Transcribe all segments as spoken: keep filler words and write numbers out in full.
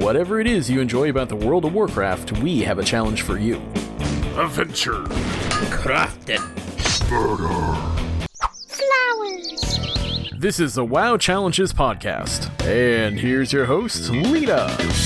whatever it is you enjoy about the World of Warcraft, we have a challenge for you. Adventure. Crafting. Murder. Flowers. This is the WoW Challenges podcast, and here's your host, Lita.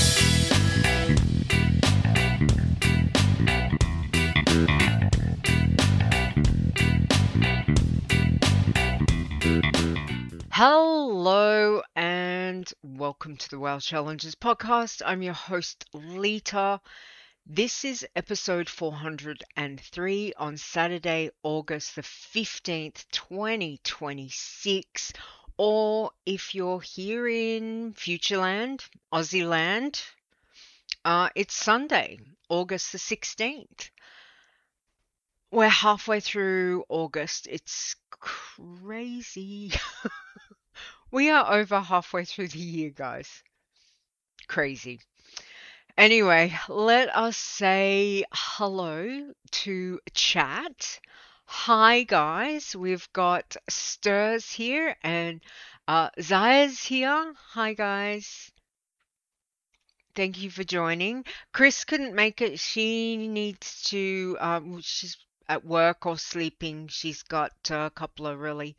Hello and welcome to the WoW Challenges podcast. I'm your host, Lita. This is episode four hundred three on Saturday, August the fifteenth, twenty twenty-six. Or if you're here in Futureland, Aussie land, uh, it's Sunday, August the sixteenth. We're halfway through August. It's crazy. We are over halfway through the year, guys. Crazy. Anyway, let us say hello to chat. Hi, guys. We've got Stirs here and uh, Zaya's here. Hi, guys. Thank you for joining. Chris couldn't make it. She needs to, um, she's at work or sleeping. She's got a couple of really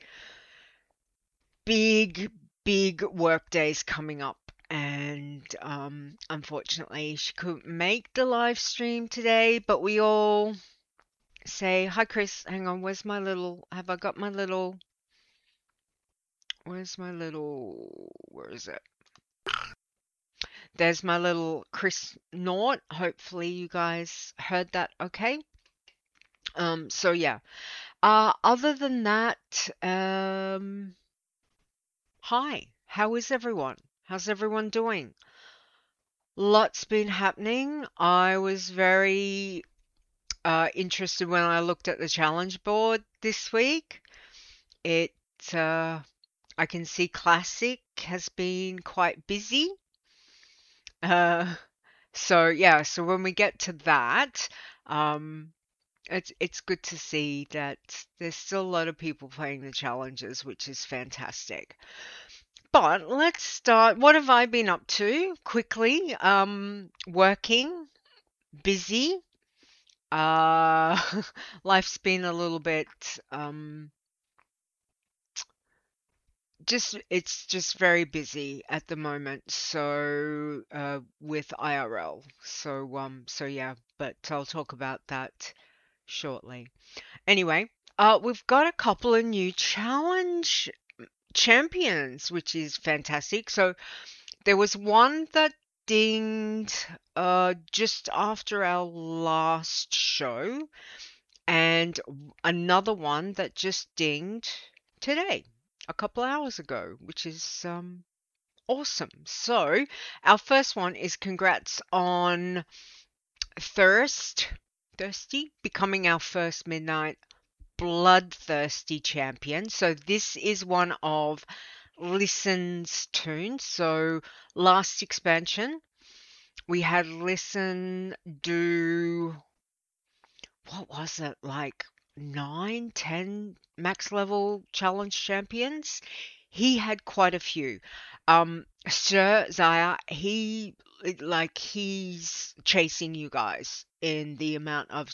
big, big work days coming up. And um, unfortunately, she couldn't make the live stream today. But we all say, hi, Chris. Hang on. Where's my little, have I got my little, where's my little, where is it? There's my little Chris Nort. Hopefully you guys heard that okay. Um, so yeah, uh, other than that, um, hi, how is everyone? How's everyone doing? Lots been happening. I was very uh, interested when I looked at the challenge board this week. It, uh, I can see Classic has been quite busy. Uh, so yeah, so when we get to that, um, It's it's good to see that there's still a lot of people playing the challenges, which is fantastic. But let's start. What have I been up to? Quickly, um, working, busy. Uh, life's been a little bit um, just it's just very busy at the moment. So uh, with I R L. So um, so yeah. But I'll talk about that shortly. Anyway, uh, we've got a couple of new challenge champions, which is fantastic. So there was one that dinged uh, just after our last show, and another one that just dinged today, a couple hours ago, which is um, awesome. So our first one is congrats on Thirst. Thirsty, becoming our first Midnight Bloodthirsty champion. So this is one of Listen's tunes. So last expansion, we had Listen do, what was it, like nine, ten max level challenge champions? He had quite a few. Um, Sir Zaya, he, like, he's chasing you guys in the amount of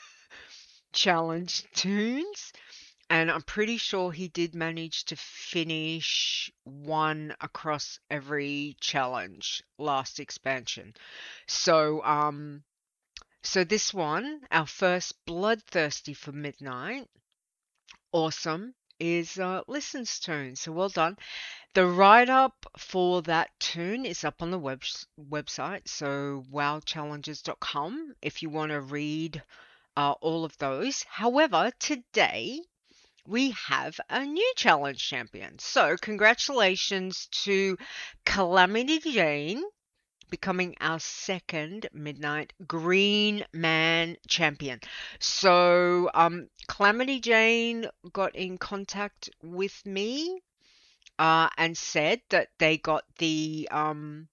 challenge tunes, and I'm pretty sure he did manage to finish one across every challenge last expansion. So, um, so this one, our first Bloodthirsty for Midnight, awesome, is uh, Listen's tune. So well done. The write-up for that tune is up on the web website, so wow challenges dot com, if you want to read uh, all of those. However, today we have a new challenge champion. So congratulations to Calamity Jane, becoming our second Midnight Green Man champion. So um, Calamity Jane got in contact with me Uh, and said that they got the um,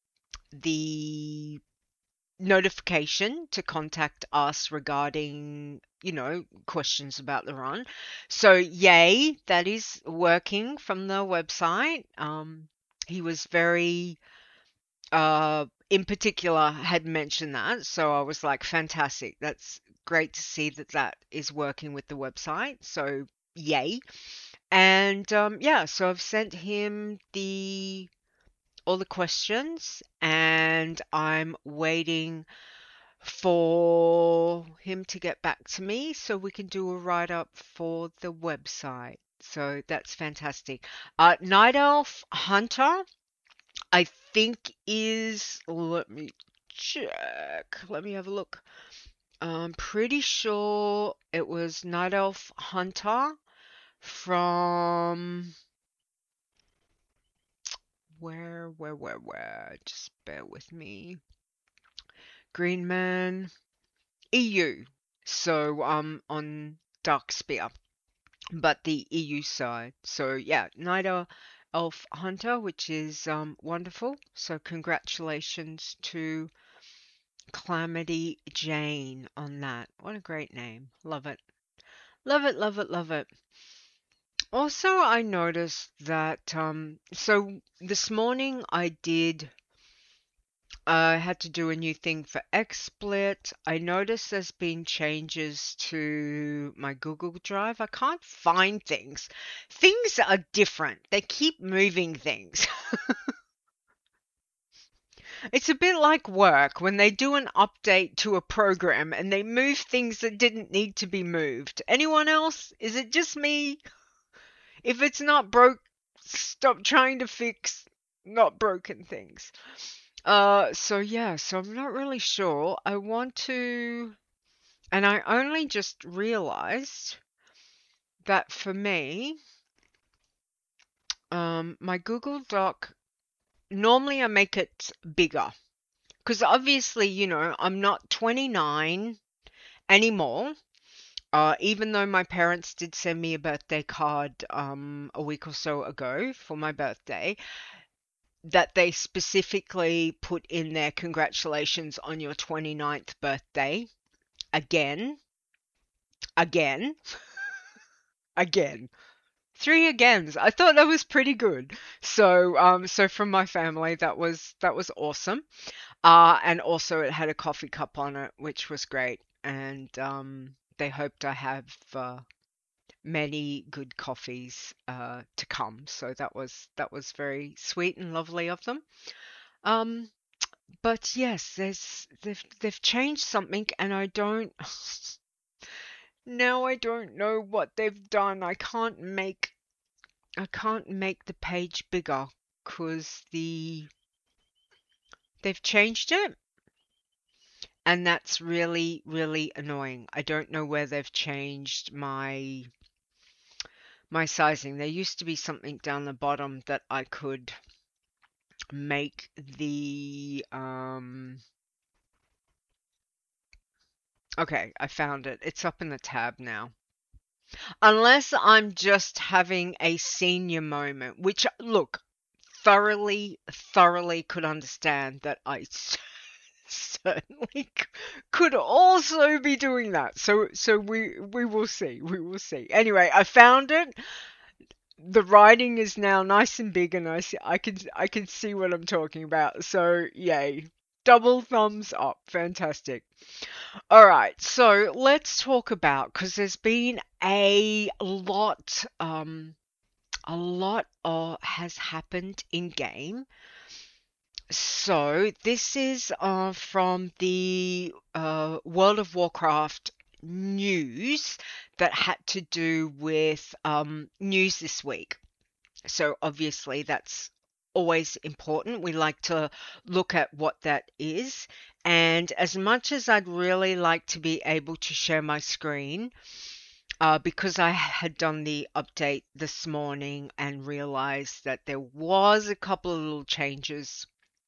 the notification to contact us regarding, you know, questions about the run. So yay, that is working from the website. Um, he was very uh, in particular had mentioned that. So I was like, fantastic. That's great to see that that is working with the website. So yay. And um, yeah, so I've sent him the all the questions and I'm waiting for him to get back to me so we can do a write-up for the website. So that's fantastic. Uh, Night Elf Hunter, I think is, let me check, let me have a look. I'm pretty sure it was Night Elf Hunter from, where, where, where, where, just bear with me. Green Man, E U. So um on Darkspear, but the E U side. So yeah, Night Elf Hunter, which is um wonderful. So congratulations to Calamity Jane on that. What a great name. Love it. Love it, love it, love it. Also, I noticed that um so this morning I did I had to do a new thing for XSplit. I noticed there's been changes to my Google Drive. I can't find things. Things are different. They keep moving things. It's a bit like work when they do an update to a program and they move things that didn't need to be moved. Anyone else? Is it just me? If it's not broke, stop trying to fix not broken things. Uh, so yeah, so I'm not really sure. I want to, and I only just realized that for me, um, my Google Doc, normally I make it bigger. Because obviously, you know, I'm not twenty-nine anymore. Uh, even though my parents did send me a birthday card um, a week or so ago for my birthday, that they specifically put in there, congratulations on your twenty-ninth birthday. Again. Again. Again. Three agains. I thought that was pretty good. So, um, so from my family, that was that was awesome. Uh, and also it had a coffee cup on it, which was great. And um, they hoped I have uh, many good coffees uh, to come. So that was that was very sweet and lovely of them. Um, but yes, there's they've they've changed something, and I don't now I don't know what they've done. I can't make I can't make the page bigger because the they've changed it, and that's really really annoying. I don't know where they've changed my my sizing. There used to be something down the bottom that I could make the um okay, I found it. It's up in the tab now. Unless I'm just having a senior moment, which look, thoroughly thoroughly could understand that I certainly could also be doing that. So so we we will see. We will see. Anyway, I found it. The writing is now nice and big, and I see, I can I can see what I'm talking about. So yay, double thumbs up, fantastic. All right, so let's talk about, because there's been a lot, um, a lot uh, has happened in game. So this is uh, from the uh, World of Warcraft news that had to do with um, news this week. So obviously that's always important. We like to look at what that is. And as much as I'd really like to be able to share my screen, uh, because I had done the update this morning and realized that there was a couple of little changes.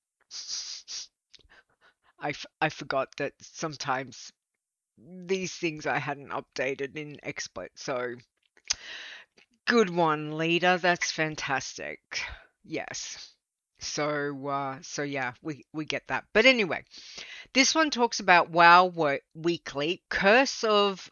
I, f- I forgot that sometimes these things I hadn't updated in XSplit. So good one, leader. That's fantastic. Yes. So, uh, so yeah, we, we get that. But anyway, this one talks about WoW Weekly, Curse of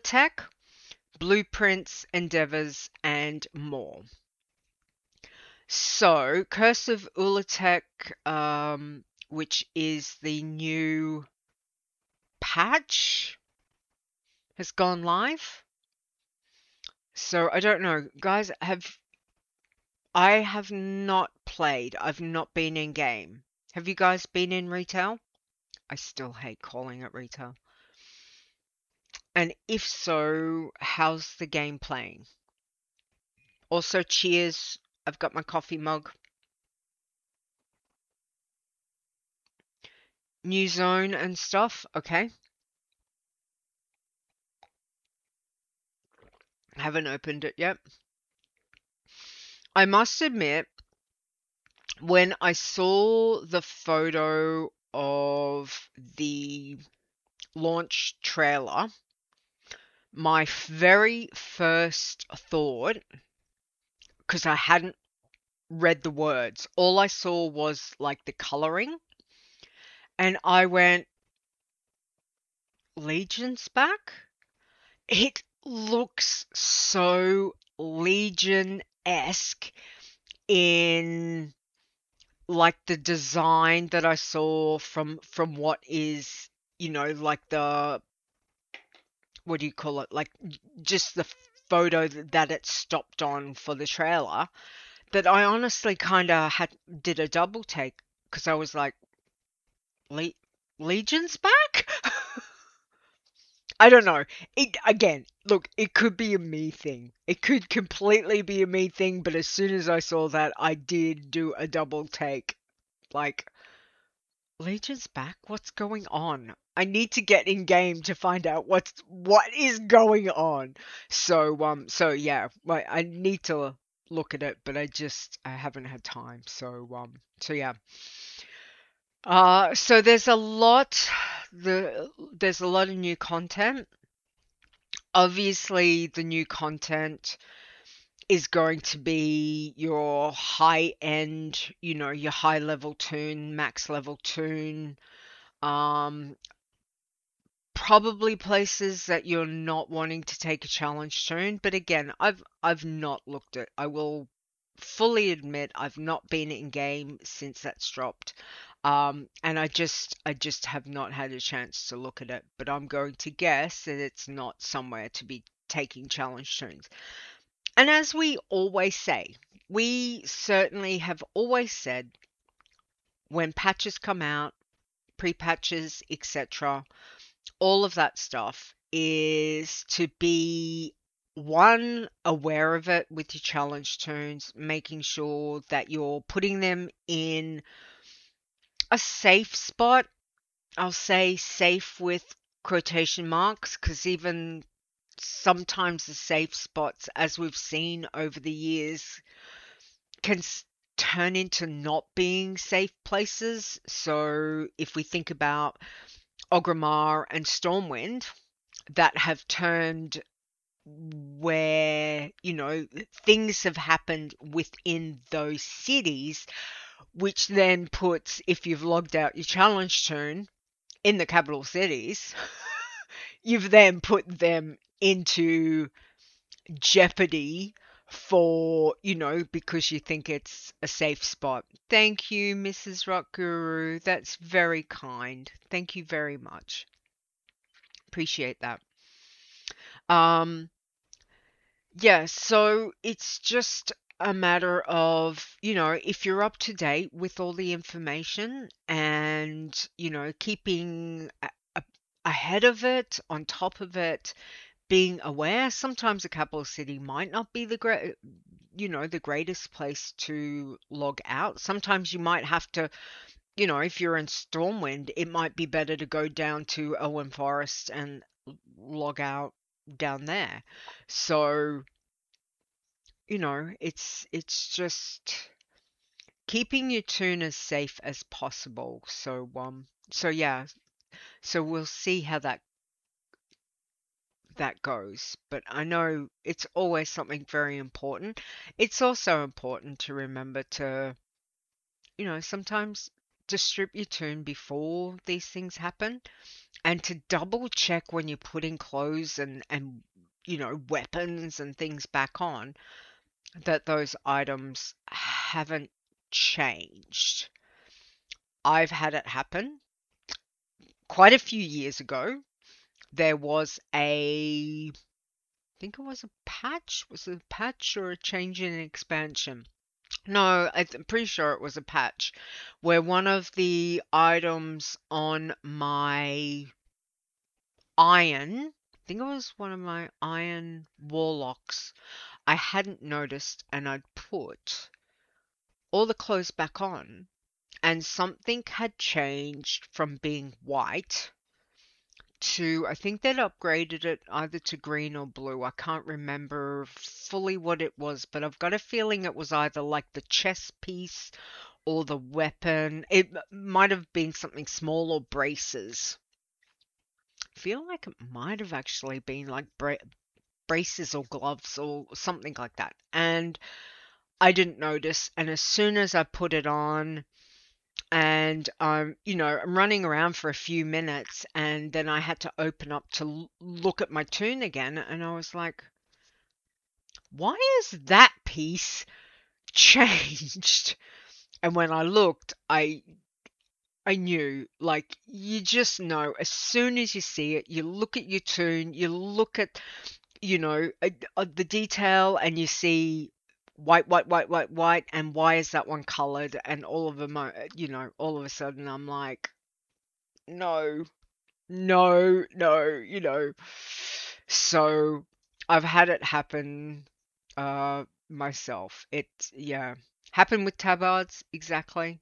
Ulatek, Blueprints, Endeavors, and more. So, Curse of Ulatek, um, which is the new patch, has gone live. So, I don't know. Guys, have I have not played. I've not been in game. Have you guys been in retail? I still hate calling it retail. And if so, how's the game playing? Also, cheers. I've got my coffee mug. New zone and stuff. Okay. Haven't opened it yet. I must admit, when I saw the photo of the launch trailer, my very first thought, because I hadn't read the words, all I saw was like the coloring, and I went, Legion's back? It looks so Legion-esque in like the design that I saw from from what is, you know, like the, what do you call it? Like just the photo that it stopped on for the trailer, that I honestly kind of had did a double take because I was like, Le- Legion's back? I don't know. It again, look, it could be a me thing. It could completely be a me thing, but as soon as I saw that, I did do a double take. Like, Legion's back? What's going on? I need to get in game to find out what's what is going on. So um so yeah, I, I need to look at it, but I just I haven't had time. So um so yeah. Uh so there's a lot the there's a lot of new content. Obviously, the new content is going to be your high end, you know, your high level toon, max level toon, um, probably places that you're not wanting to take a challenge toon. But again, I've I've not looked at. I will fully admit I've not been in game since that's dropped. Um, and I just I just have not had a chance to look at it. But I'm going to guess that it's not somewhere to be taking challenge toons. And as we always say, we certainly have always said when patches come out, pre-patches, et cetera, all of that stuff is to be, one, aware of it with your challenge toons, making sure that you're putting them in a safe spot. I'll say safe with quotation marks, because even sometimes the safe spots, as we've seen over the years, can s- turn into not being safe places. So if we think about Orgrimmar and Stormwind, that have turned where, you know, things have happened within those cities, which then puts, if you've logged out your challenge toon in the capital cities, you've then put them into jeopardy for, you know, because you think it's a safe spot. Thank you, Missus Rock Guru. That's very kind. Thank you very much. Appreciate that. Um, yeah, so it's just a matter of, you know, if you're up to date with all the information and, you know, keeping a- a- ahead of it, on top of it, being aware. Sometimes a capital city might not be the great, you know, the greatest place to log out. Sometimes you might have to, you know, if you're in Stormwind, it might be better to go down to Elwyn Forest and log out down there. So, you know, it's it's just keeping your toon as safe as possible. So um so yeah, so we'll see how that that goes. But I know it's always something very important. It's also important to remember to, you know, sometimes distribute your toon before these things happen, and to double check when you're putting clothes and, and you know, weapons and things back on, that those items haven't changed. I've had it happen quite a few years ago. There was a, I think it was a patch. Was it a patch or a change in expansion? No, I'm pretty sure it was a patch where one of the items on my iron, I think it was one of my iron warlocks, I hadn't noticed, and I'd put all the clothes back on, and something had changed from being white to, I think they'd upgraded it either to green or blue. I can't remember fully what it was, but I've got a feeling it was either like the chest piece or the weapon. It might have been something small or braces. I feel like it might have actually been like bra- braces or gloves or something like that. And I didn't notice. And as soon as I put it on, and um, you know, I'm running around for a few minutes, and then I had to open up to l- look at my toon again, and I was like, why is that piece changed? And when I looked, I I knew, like, you just know as soon as you see it, you look at your toon, you look at, you know, uh, uh, the detail, and you see white, white, white, white, white, and why is that one colored? And all of them, are, you know, all of a sudden I'm like, no, no, no, you know. So I've had it happen uh myself. It, yeah, happened with tabards exactly.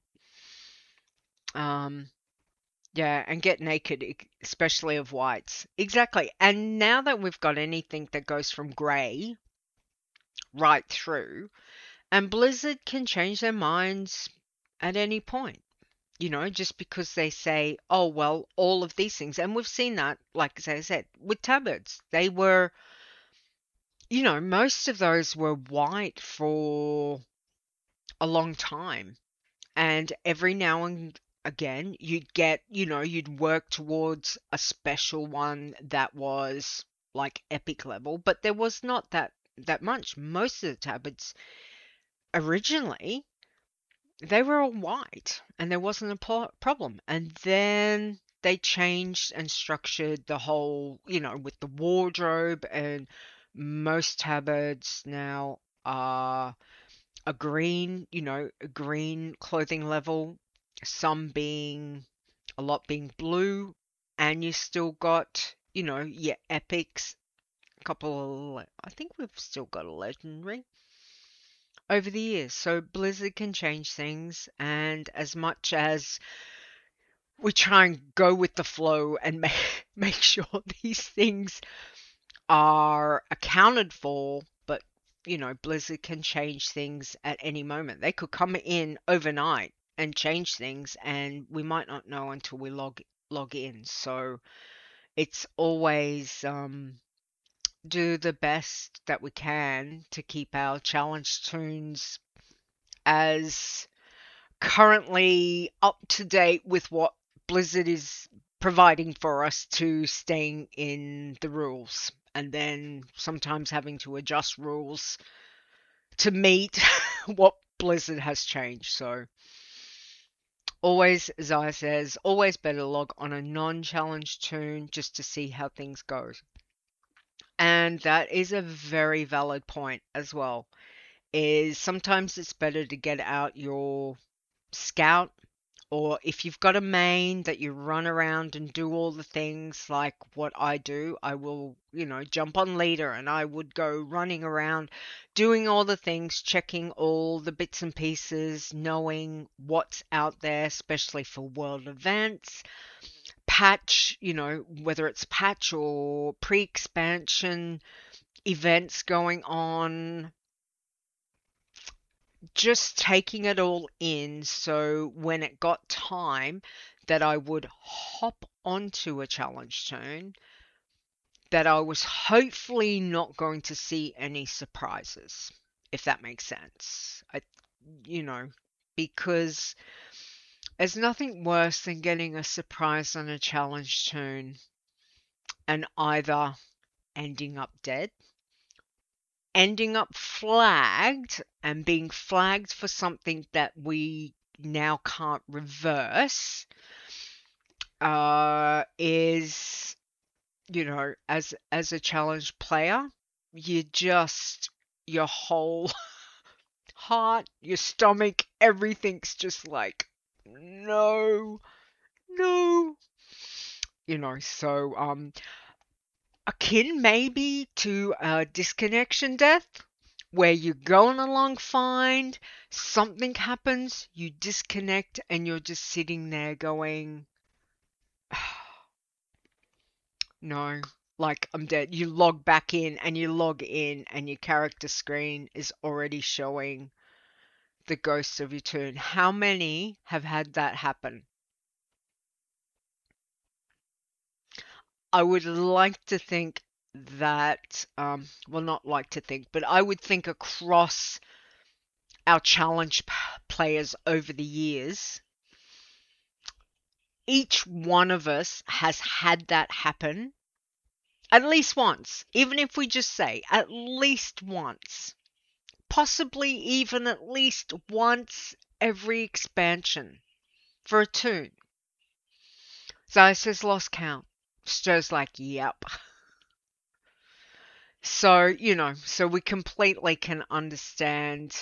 Um, yeah, and get naked, e- especially of whites. Exactly. And now that we've got anything that goes from grey right through, and Blizzard can change their minds at any point, you know, just because they say, oh, well, all of these things. And we've seen that, like as I said, with tabards. They were, you know, most of those were white for a long time. And every now and again, you'd get, you know, you'd work towards a special one that was like epic level, but there was not that that much. Most of the tabards originally, they were all white and there wasn't a pro- problem. And then they changed and structured the whole, you know, with the wardrobe, and most tabards now are a green, you know, a green clothing level, some being a lot being blue, and you still got, you know, yeah, epics, a couple of, I think we've still got a legendary over the years. So Blizzard can change things, and as much as we try and go with the flow and make, make sure these things are accounted for, but you know, Blizzard can change things at any moment. They could come in overnight and change things, and we might not know until we log log in. So it's always um, do the best that we can to keep our challenge tunes as currently up to date with what Blizzard is providing for us to staying in the rules, and then sometimes having to adjust rules to meet what Blizzard has changed. So always, as I says, always better log on a non-challenge toon just to see how things go. And that is a very valid point as well. Is sometimes it's better to get out your scout, or if you've got a main that you run around and do all the things like what I do, I will, you know, jump on leader and I would go running around doing all the things, checking all the bits and pieces, knowing what's out there, especially for world events, patch, you know, whether it's patch or pre-expansion events going on, just taking it all in, so when it got time that I would hop onto a challenge toon, that I was hopefully not going to see any surprises, if that makes sense. I, you know, because there's nothing worse than getting a surprise on a challenge toon and either ending up dead ending up flagged and being flagged for something that we now can't reverse uh, is, you know, as as a challenge player, you just your whole heart, your stomach, everything's just like, no, no, you know. So, um, akin maybe to a disconnection death, where you're going along fine, something happens, you disconnect, and you're just sitting there going, no, like I'm dead. You log back in and you log in, and your character screen is already showing the ghost of your turn. How many have had that happen? I would like to think that, um, well, not like to think, but I would think across our challenge p- players over the years, each one of us has had that happen at least once, even if we just say at least once, possibly even at least once every expansion for a toon. Zaya says lost count. Stir's like, yep. So, you know, so we completely can understand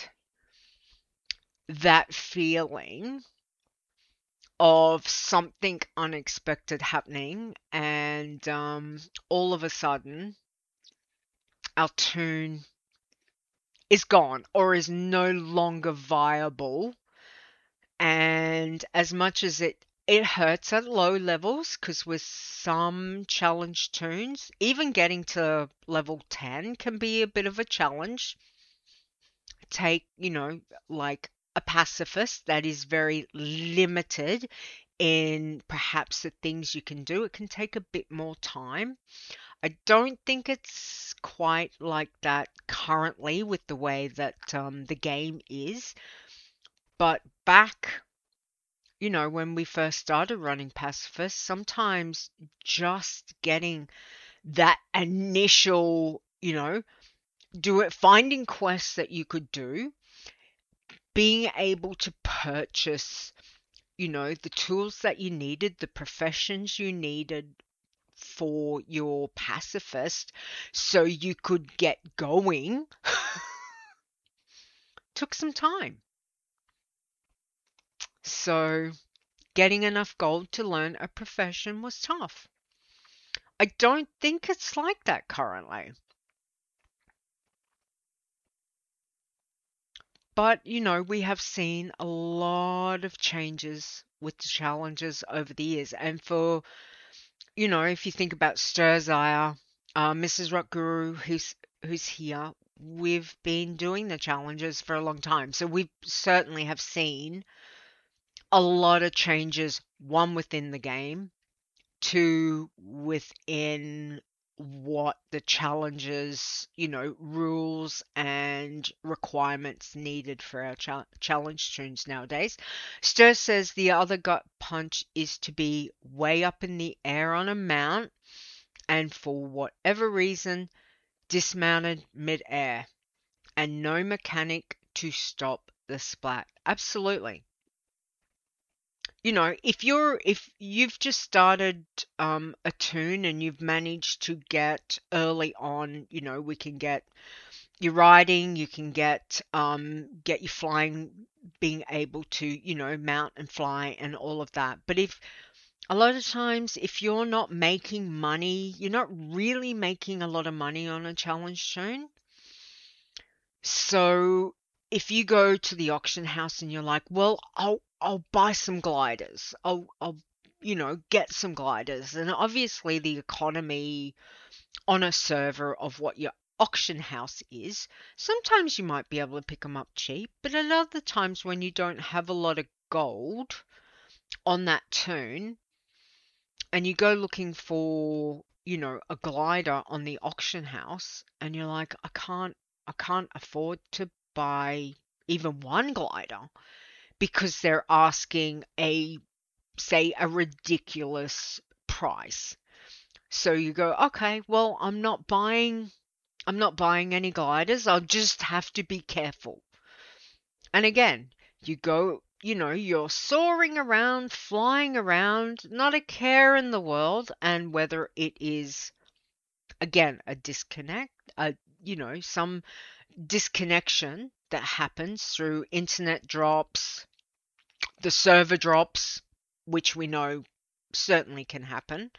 that feeling of something unexpected happening, and um, all of a sudden our toon is gone or is no longer viable. And as much as it it hurts at low levels, because with some challenge toons, even getting to level ten can be a bit of a challenge. Take, you know, like a pacifist that is very limited in perhaps the things you can do. It can take a bit more time. I don't think it's quite like that currently with the way that um, the game is. But back, you know, when we first started running Pacifist, sometimes just getting that initial, you know, do it, finding quests that you could do, being able to purchase, you know, the tools that you needed, the professions you needed for your pacifist so you could get going took some time. So getting enough gold to learn a profession was tough. I don't think it's like that currently. But, you know, we have seen a lot of changes with the challenges over the years. And for, you know, if you think about Sturzire, uh, Missus Rockguru, who's, who's here, we've been doing the challenges for a long time. So we certainly have seen a lot of changes, one within the game, two within what the challenges, you know, rules and requirements needed for our cha- challenge toons nowadays. Stir says the other gut punch is to be way up in the air on a mount and for whatever reason dismounted mid-air and no mechanic to stop the splat. Absolutely. You know, if you're if you've just started um, a toon and you've managed to get early on, you know, we can get your riding, you can get um, get your flying, being able to, you know, mount and fly and all of that. But if a lot of times, if you're not making money, you're not really making a lot of money on a challenge toon. So if you go to the auction house and you're like, well, I'll I'll buy some gliders. I'll I'll you know, get some gliders. And obviously the economy on a server of what your auction house is, sometimes you might be able to pick them up cheap, but at other times when you don't have a lot of gold on that toon and you go looking for, you know, a glider on the auction house and you're like, I can't I can't afford to buy even one glider because they're asking a, say, a ridiculous price. So you go, okay, well, I'm not buying I'm not buying any gliders. I'll just have to be careful. And again, you go, you know, you're soaring around, flying around, not a care in the world. And whether it is, again, a disconnect, a, you know, some disconnection that happens through internet drops, the server drops, which we know certainly can happen,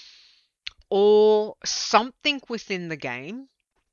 or something within the game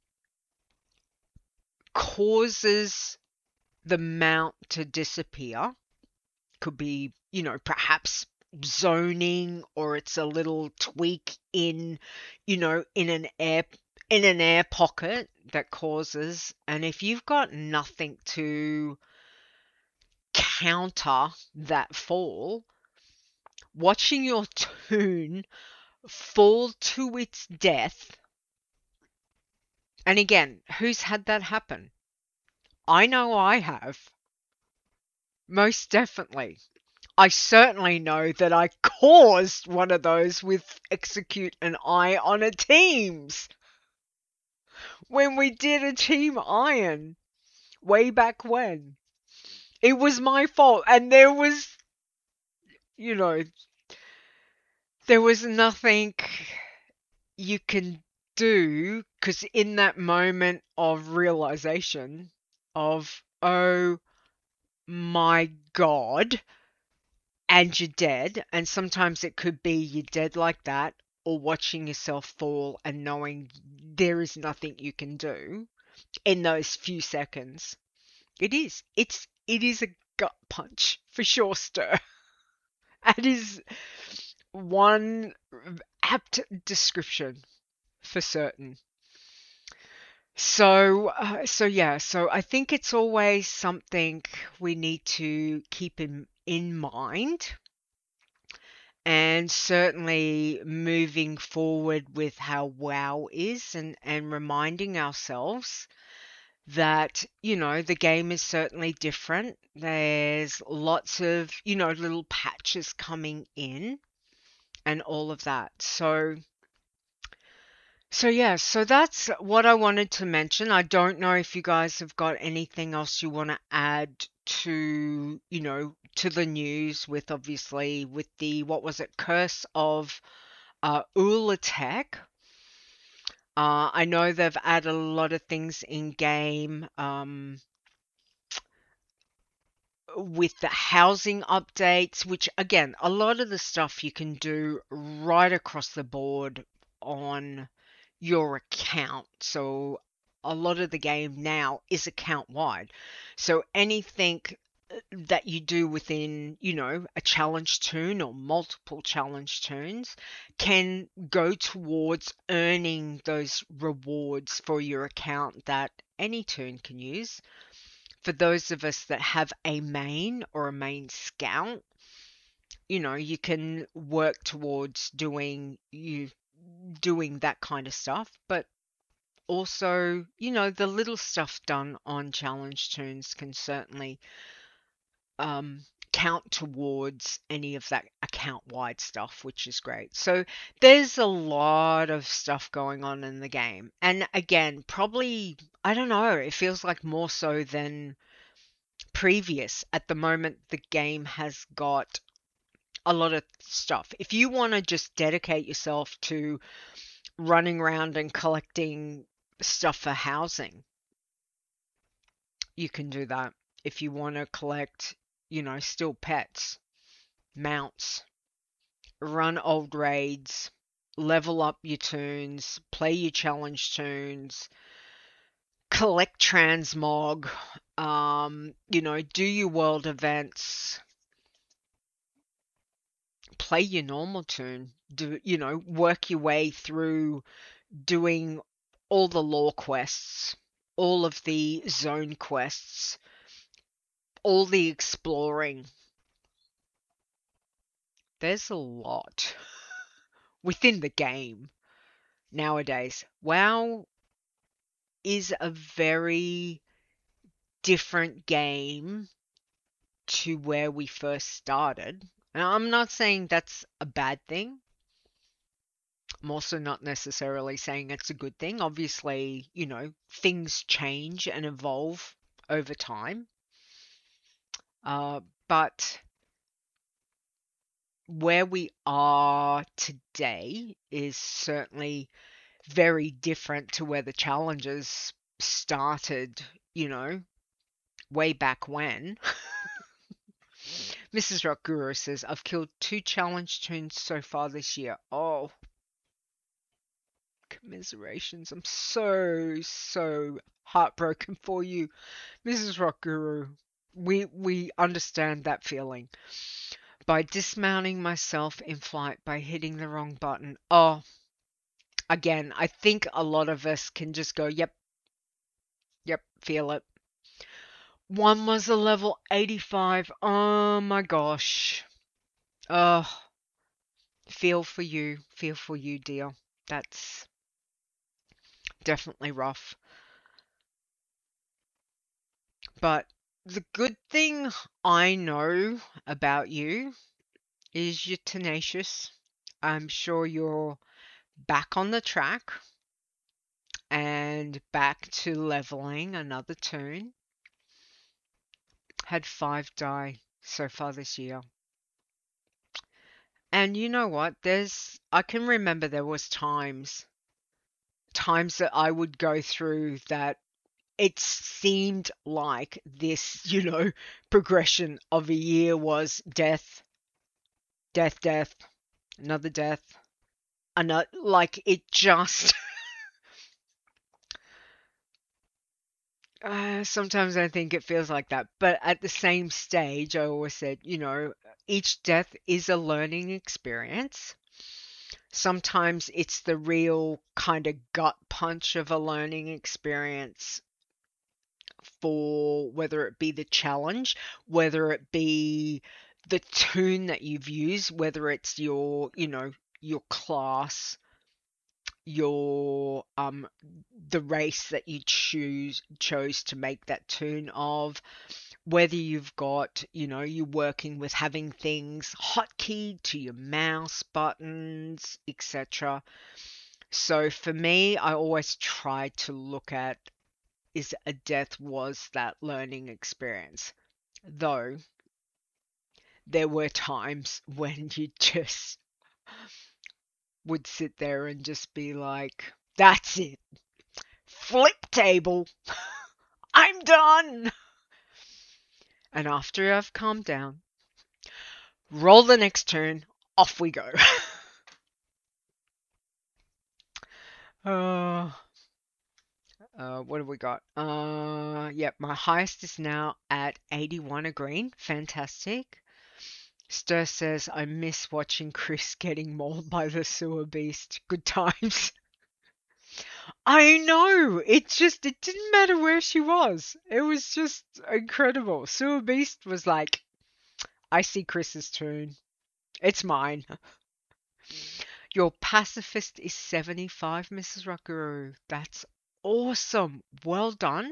causes the mount to disappear. Could be, you know, perhaps zoning, or it's a little tweak in, you know, in an air in an air pocket that causes. And if you've got nothing to counter that fall, watching your toon fall to its death. And again, who's had that happen? I know I have. Most definitely. I certainly know that I caused one of those with Execute and I on a Teams. When we did a Team Iron way back when. It was my fault, and there was, you know, there was nothing you can do, because in that moment of realization of, oh my God, and you're dead, and sometimes it could be you're dead like that, or watching yourself fall and knowing there is nothing you can do in those few seconds. It is. It's it is a gut punch for sure, Stir. That is one apt description for certain. So, uh, so yeah, so I think it's always something we need to keep in, in mind. And certainly moving forward with how WoW is, and, and reminding ourselves that, you know, the game is certainly different. There's lots of, you know, little patches coming in and all of that. So, so yeah, so that's what I wanted to mention. I don't know if you guys have got anything else you want to add to, you know, to the news with, obviously, with the, what was it, Curse of uh, Ulatek. Uh, I know they've added a lot of things in game, um, with the housing updates, which again, a lot of the stuff you can do right across the board on your account. So a lot of the game now is account wide. So anything that you do within, you know, a challenge toon or multiple challenge toons can go towards earning those rewards for your account that any toon can use. For those of us that have a main or a main scout, you know, you can work towards doing you doing that kind of stuff, but also, you know, the little stuff done on challenge toons can certainly um, count towards any of that account-wide stuff, which is great. So there's a lot of stuff going on in the game. And again, probably, I don't know, it feels like more so than previous. At the moment, the game has got a lot of stuff. If you want to just dedicate yourself to running around and collecting stuff for housing, you can do that. If you want to collect, you know, still pets, mounts, run old raids, level up your toons, play your challenge toons, collect transmog, um, you know, do your world events, play your normal toon, do, you know, work your way through doing all the lore quests, all of the zone quests, all the exploring. There's a lot within the game nowadays. WoW is a very different game to where we first started. And I'm not saying that's a bad thing. I'm also not necessarily saying it's a good thing. Obviously, you know, things change and evolve over time. Uh, but where we are today is certainly very different to where the challenges started, you know, way back when. Missus Rock Guru says, I've killed two challenge toons so far this year. Oh, commiserations. I'm so, so heartbroken for you, Missus Rock Guru. We, we understand that feeling. By dismounting myself in flight by hitting the wrong button. Oh, again, I think a lot of us can just go, yep, yep, feel it. One was a level eighty-five. Oh my gosh. Oh, feel for you. Feel for you, dear. That's definitely rough. But the good thing I know about you is you're tenacious. I'm sure you're back on the track and back to leveling another toon. Had five die so far this year. And you know what? There's I can remember there was times times that I would go through that it seemed like this, you know, progression of a year was death, death, death, another death, another, like it just Uh, sometimes I think it feels like that, but at the same stage, I always said, you know, each death is a learning experience. Sometimes it's the real kind of gut punch of a learning experience for whether it be the challenge, whether it be the toon that you've used, whether it's your, you know, your class, your um the race that you choose chose to make that toon of, whether you've got, you know, you're working with having things hotkeyed to your mouse buttons, etc. So for me, I always try to look at is a death was that learning experience, though there were times when you just would sit there and just be like, that's it. Flip table. I'm done. And after I've calmed down, roll the next turn, off we go. uh, uh, what have we got? Uh, yep, my highest is now at eighty-one a green. Fantastic. Stir says, I miss watching Chris getting mauled by the sewer beast. Good times. I know. It just, it didn't matter where she was. It was just incredible. Sewer Beast was like, I see Chris's toon. It's mine. Your pacifist is seventy-five, Missus Rockaroo. That's awesome. Well done.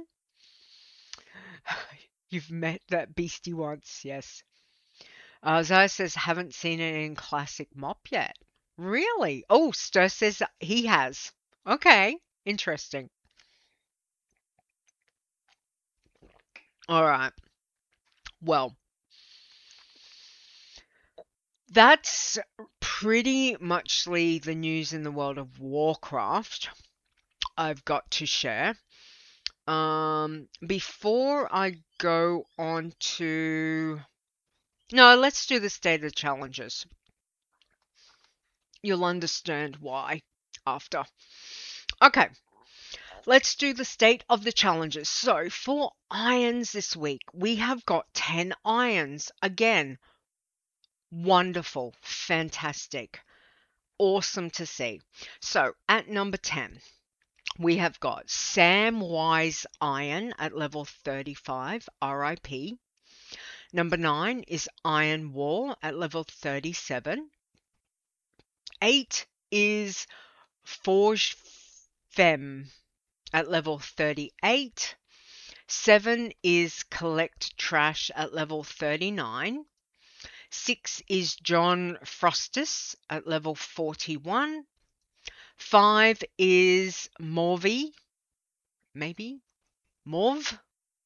You've met that beastie once, yes. Uh, Zaya says, haven't seen it in Classic Mop yet. Really? Oh, Stir says he has. Okay, interesting. All right. Well, that's pretty muchly the news in the world of Warcraft I've got to share. Um, before I go on to... No, let's do the state of challenges. You'll understand why after. Okay, let's do the state of the challenges. So, for irons this week, we have got ten irons. Again, wonderful, fantastic, awesome to see. So, at number ten, we have got Samwise Iron at level thirty-five, R I P. Number nine is Iron Wall at level thirty-seven. eight is Forge Femme at level thirty-eight. seven is Collect Trash at level thirty-nine. six is John Frostus at level forty-one. Five is Morvi, maybe? Morv?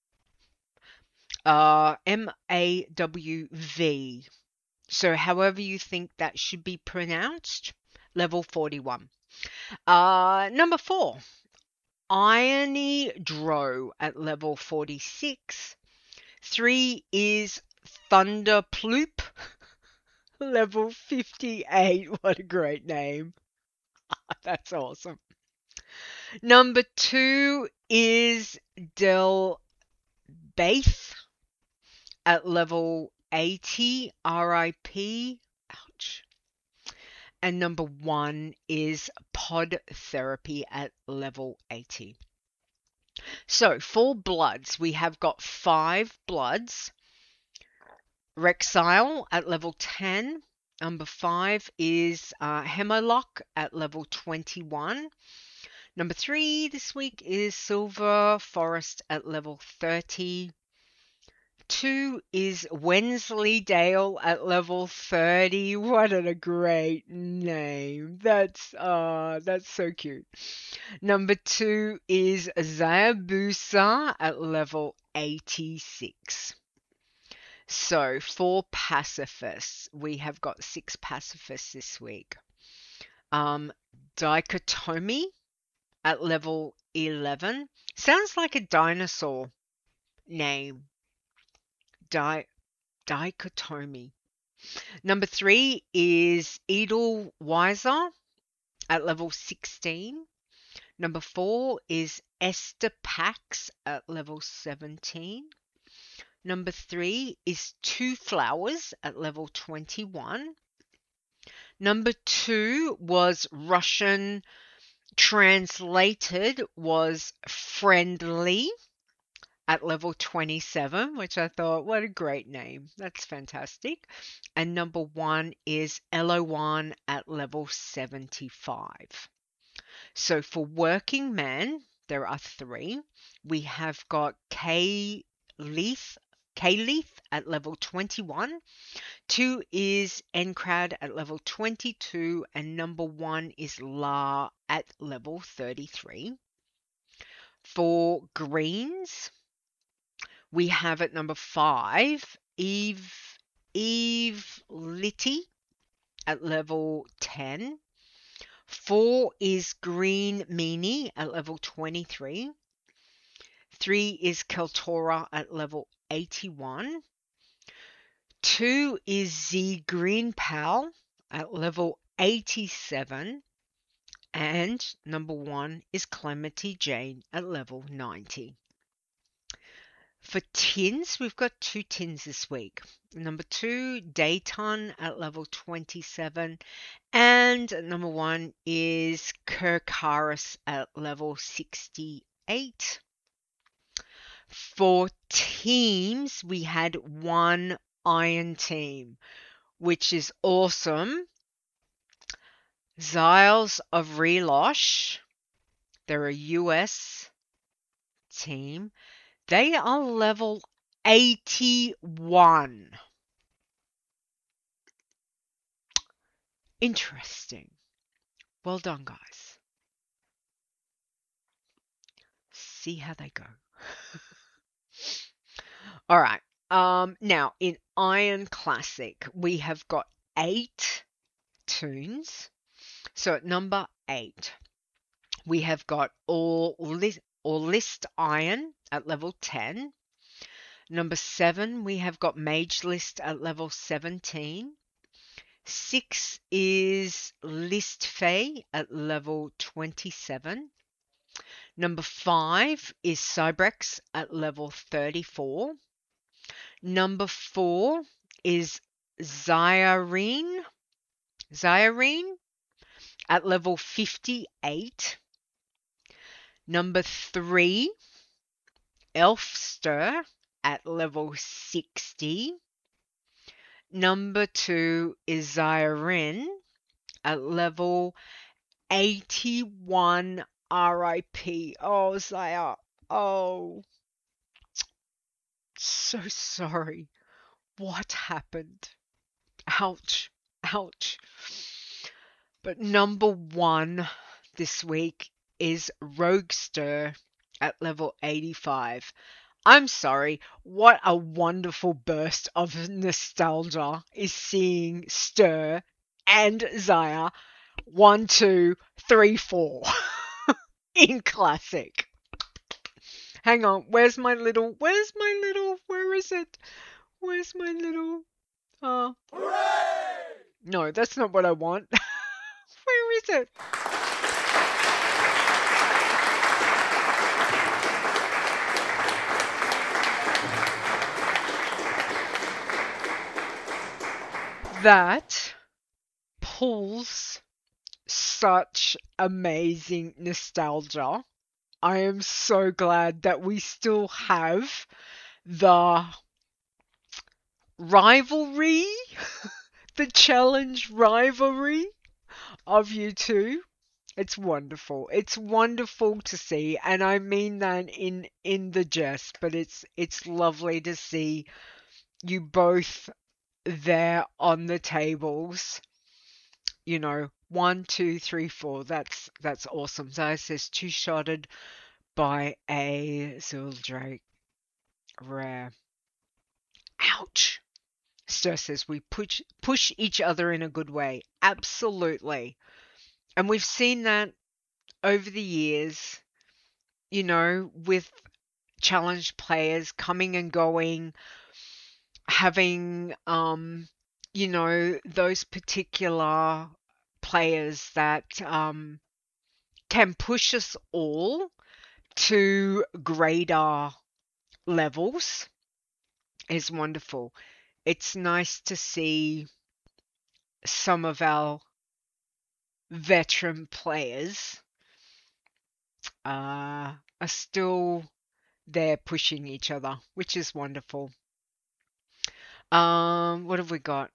Uh, M A W V. So however you think that should be pronounced, level forty-one. Uh, number four, Irony Dro at level forty-six. Three is Thunder Ploop, level fifty-eight. What a great name. That's awesome. Number two is Del Baith at level eighty, R I P. Ouch. And number one is Pod Therapy at level eighty. So for bloods, we have got five bloods. Rexile at level ten. Number five is uh, Hemlock at level twenty-one. Number three this week is Silver Forest at level thirty. Two is Wensleydale at level thirty. What a great name. That's uh that's so cute. Number two is Zayabusa at level eighty-six. So for pacifists, we have got six pacifists this week. Um, Dichotomy at level eleven. Sounds like a dinosaur name. Di Dichotomy. Number three is Edelweiser at level sixteen. Number four is Esther Pax at level seventeen. Number three is Two Flowers at level twenty-one. Number two was Russian translated was Friendly at level twenty-seven, which I thought, what a great name. That's fantastic. And number one is Elowan at level seventy-five. So for working men, there are three. We have got K Leith, K Leith at level twenty-one. Two is Encrad at level twenty-two. And number one is La at level thirty-three. For greens, we have at number five, Eve, Eve Litty at level ten. Four is Green Meanie at level twenty-three. Three is Keltora at level eighty-one. Two is Z Green Pal at level eighty-seven. And number one is Clementi Jane at level ninety. For tins, we've got two tins this week. Number two, Dayton at level twenty-seven. And number one is Kirkaris at level sixty-eight. For teams, we had one Iron team, which is awesome. Xiles of Relosh. They're a U S team. They are level eighty-one. Interesting. Well done, guys. See how they go. All right. Um, now, in Iron Classic, we have got eight tunes. So at number eight, we have got all list, or list Iron at level ten. Number seven, we have got Mage List at level seventeen. Six is List Fae at level twenty-seven. Number five is Cybrex at level thirty-four. Number four is Zyrene, Zyrene at level fifty-eight. Number three, Elfster at level sixty. Number two is Zyrene at level eighty-one. R I P. Oh, Zyre. Oh. So sorry. What happened? Ouch. Ouch. But number one, this week is Roguester at level eighty-five. I'm sorry, what a wonderful burst of nostalgia is seeing Stir and Zaya one, two, three, four in Classic. Hang on, where's my little, where's my little, where is it? Where's my little, uh, Hooray! No, that's not what I want. Where is it? That pulls such amazing nostalgia. I am so glad that we still have the rivalry, the challenge rivalry of you two. It's wonderful. It's wonderful to see, and I mean that in in the jest, but it's it's lovely to see you both there on the tables. You know, one, two, three, four. That's that's awesome. Zaya says two-shotted by a Zildrake rare. Ouch. Stir says we push push each other in a good way. Absolutely. And we've seen that over the years, you know, with challenge players coming and going, having, um, you know, those particular players that um, can push us all to greater levels is wonderful. It's nice to see some of our veteran players uh, are still there pushing each other, which is wonderful. Um, what have we got?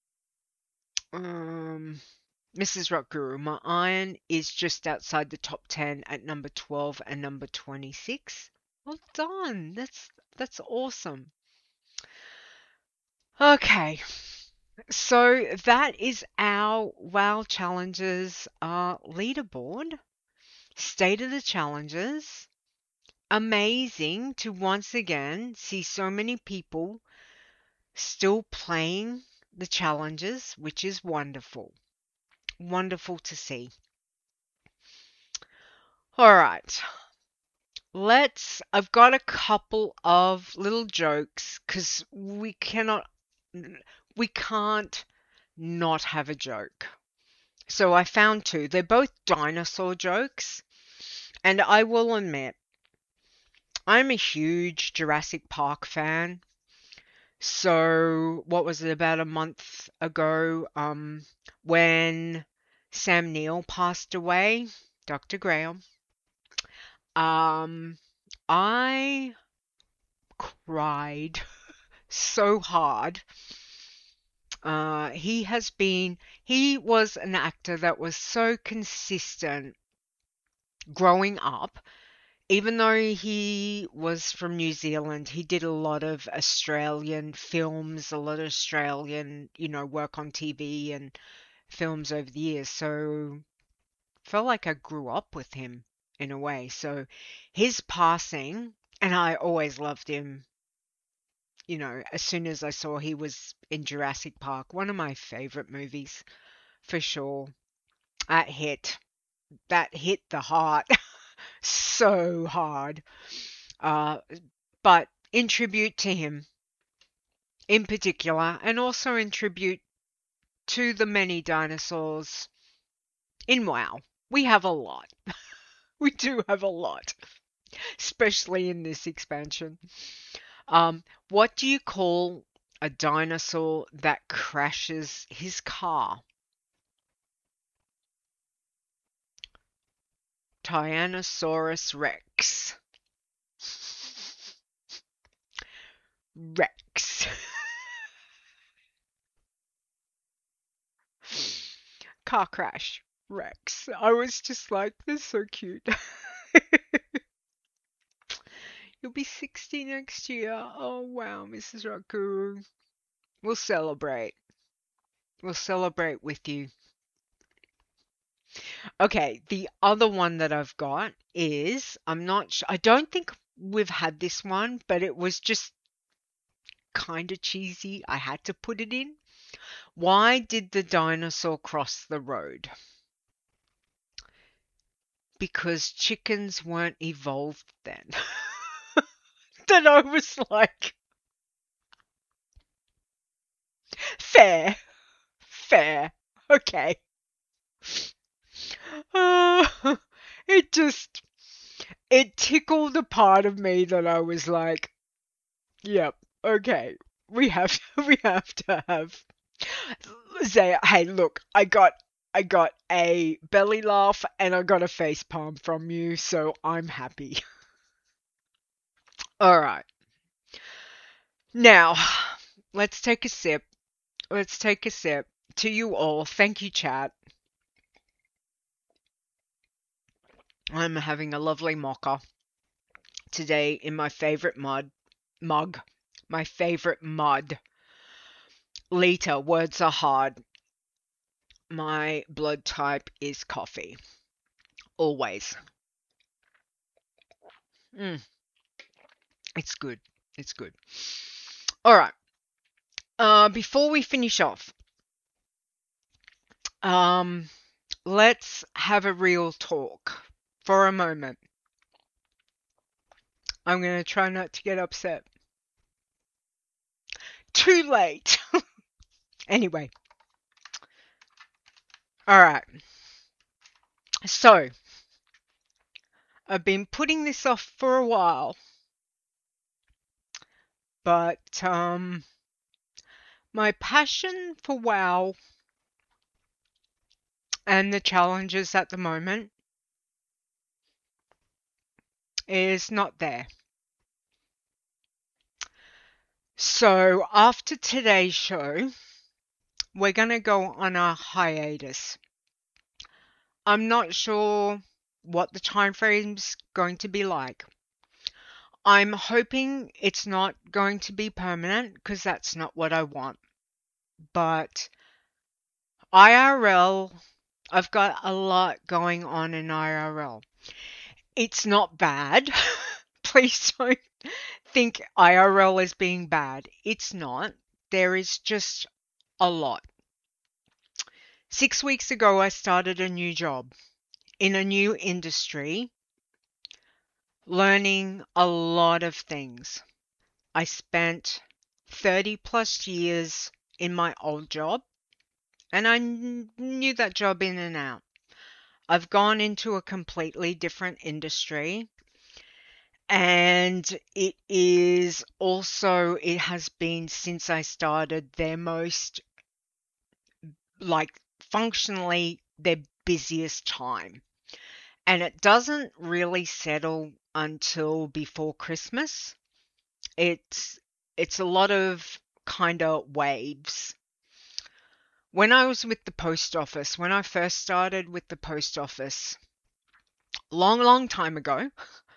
Um, Missus Rock Guru, my iron is just outside the top ten at number twelve and number twenty-six. Well done. That's that's awesome. Okay. So that is our WoW Challenges uh, leaderboard. State of the challenges. Amazing to once again see so many people still playing the challenges, which is wonderful. Wonderful to see. All right. Let's, I've got a couple of little jokes because we cannot, we can't not have a joke. So I found two. They're both dinosaur jokes. And I will admit, I'm a huge Jurassic Park fan. So what was it, about a month ago, um, when Sam Neill passed away, Doctor Graham, um, I cried so hard. Uh, he has been, he was an actor that was so consistent growing up. Even though he was from New Zealand, he did a lot of Australian films, a lot of Australian, you know, work on T V and films over the years. So I felt like I grew up with him in a way. So his passing, and I always loved him, you know, as soon as I saw he was in Jurassic Park, one of my favorite movies for sure. That hit, that hit the heart. So hard. Uh, but in tribute to him in particular, and also in tribute to the many dinosaurs in WoW. We have a lot. We do have a lot, especially in this expansion. Um, what do you call a dinosaur that crashes his car? Tyrannosaurus Rex. Rex. Car crash. Rex. I was just like, this is so cute. You'll be sixty next year. Oh, wow, Missus Raku. We'll celebrate. We'll celebrate with you. Okay, the other one that I've got is I'm not sh- I don't think we've had this one, but it was just kind of cheesy. I had to put it in. Why did the dinosaur cross the road? Because chickens weren't evolved then. Then I was like, fair, fair, okay. Uh, it just, it tickled a part of me that I was like, yep, okay, we have, we have to have, say, hey, look, I got, I got a belly laugh and I got a face palm from you, so I'm happy. All right, now let's take a sip. Let's take a sip. To you all, thank you, chat. I'm having a lovely mocha today in my favorite mud mug. My favorite mud. Lita, words are hard. My blood type is coffee. Always. Mm, it's good. It's good. All right. Uh, before we finish off, um, let's have a real talk for a moment. I'm going to try not to get upset. Too late. Anyway. All right. So, I've been putting this off for a while, but um, my passion for WoW and the challenges at the moment is not there. So, after today's show, we're going to go on a hiatus. I'm not sure what the time frame's going to be like. I'm hoping it's not going to be permanent because that's not what I want. But I R L, I've got a lot going on in I R L. It's not bad. Please don't think I R L is being bad. It's not. There is just a lot. Six weeks ago, I started a new job in a new industry, learning a lot of things. I spent thirty plus years in my old job, and I kn- knew that job in and out. I've gone into a completely different industry, and it is also, it has been since I started their most, like, functionally their busiest time. And it doesn't really settle until before Christmas. It's it's a lot of kind of waves. When I was with the post office, when I first started with the post office, long, long time ago,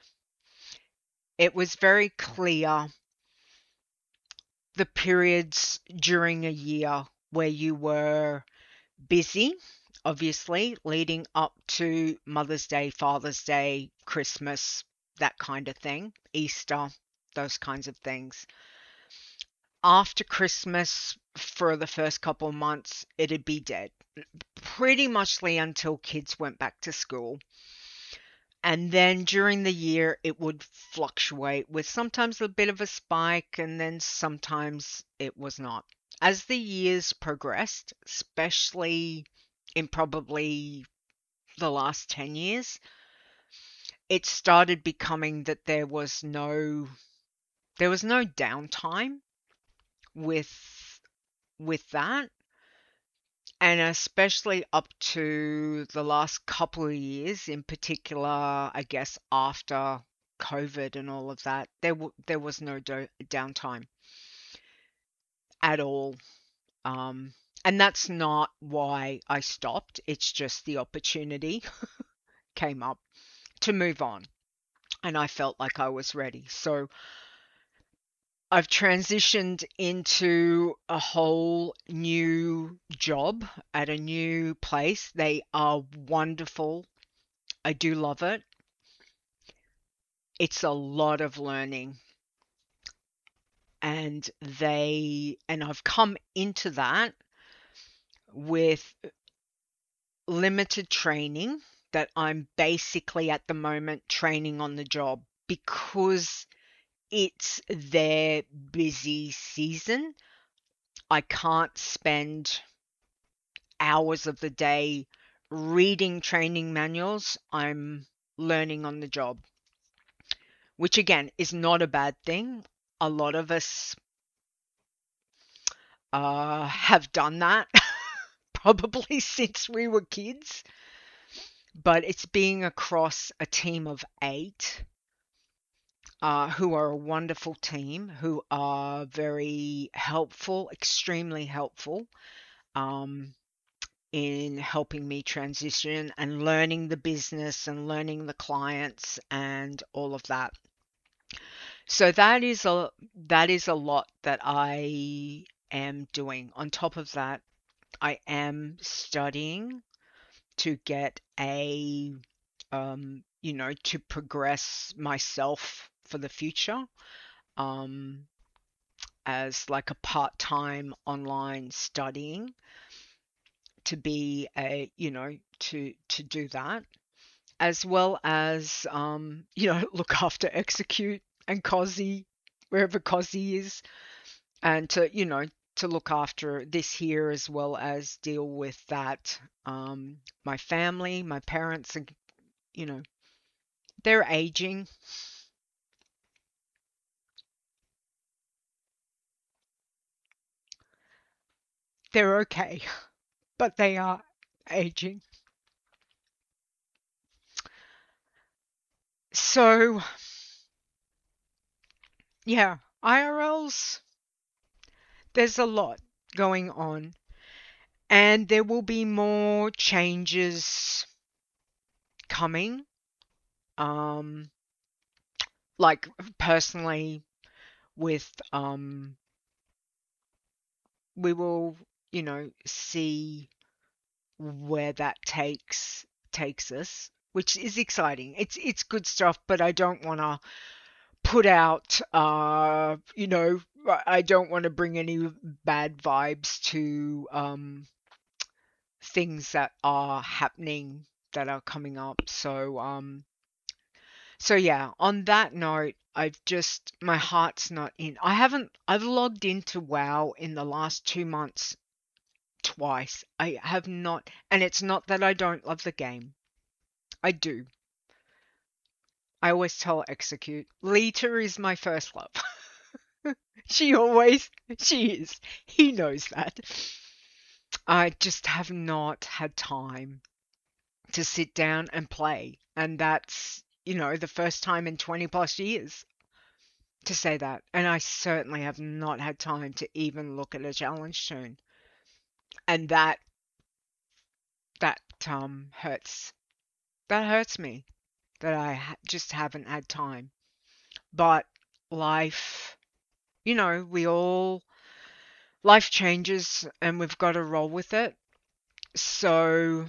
it was very clear the periods during a year where you were busy, obviously, leading up to Mother's Day, Father's Day, Christmas, that kind of thing, Easter, those kinds of things. After Christmas, for the first couple of months, it'd be dead. Pretty muchly until kids went back to school. And then during the year, it would fluctuate with sometimes a bit of a spike, and then sometimes it was not. As the years progressed, especially in probably the last ten years, it started becoming that there was no there was no downtime with with that. And especially up to the last couple of years, in particular, I guess after COVID and all of that, there w- there was no do- downtime at all. Um, and that's not why I stopped. It's just the opportunity came up to move on, and I felt like I was ready. So I've transitioned into a whole new job at a new place. They are wonderful. I do love it. It's a lot of learning. And they, and I've come into that with limited training that I'm basically at the moment training on the job because it's their busy season. I can't spend hours of the day reading training manuals. I'm learning on the job, which again is not a bad thing. A lot of us uh, have done that probably since we were kids, but it's being across a team of eight uh, who are a wonderful team, who are very helpful, extremely helpful um, in helping me transition and learning the business and learning the clients and all of that. So that is a that is a lot that I am doing. On top of that, I am studying to get a um, you know, to progress myself for the future um, as like a part-time online studying to be a, you know, to to do that, as well as um, you know, look after Execute and Cozzy, wherever Cozzy is, and to, you know, to look after this here as well as deal with that. Um, my family, my parents, and you know, they're aging. They're okay, but they are aging. So, yeah, I R Ls, there's a lot going on, and there will be more changes coming. Um, like personally, with um, we will, you know, see where that takes takes us, which is exciting. It's it's good stuff, but I don't want to put out, uh, you know, I don't want to bring any bad vibes to um, things that are happening that are coming up. So, um, so yeah, on that note, I've just, my heart's not in. I haven't, I've logged into WoW in the last two months twice. I have not, and it's not that I don't love the game. I do. I always tell Execute, Lita is my first love. She always, she is. He knows that. I just have not had time to sit down and play. And that's, you know, the first time in twenty plus years to say that. And I certainly have not had time to even look at a challenge tune. And that, that, um, hurts. That hurts me that I ha- just haven't had time. But life, you know, we all, life changes and we've got to roll with it. So